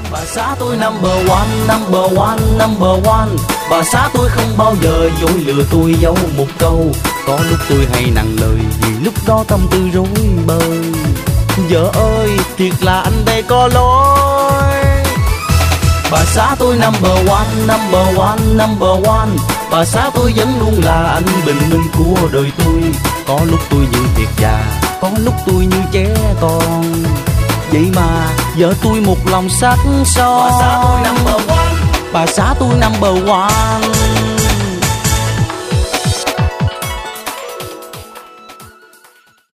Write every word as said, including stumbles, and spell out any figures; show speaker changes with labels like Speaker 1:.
Speaker 1: Bà xã tôi number one, number one, number one. Bà xã tôi không bao giờ dối lừa tôi giấu một câu. Có lúc tôi hay nặng lời vì lúc đó tâm tư rối bời. Vợ ơi, thiệt là anh đây có lỗi. Bà xã tôi number one, number one, number one. Bà xã tôi vẫn luôn là anh bình minh của đời tôi. Có lúc tôi như thiệt già, có lúc tôi như trẻ con. Vậy mà vợ tôi một lòng sắc son. Bà xã tôi number one, bà xã tôi number one.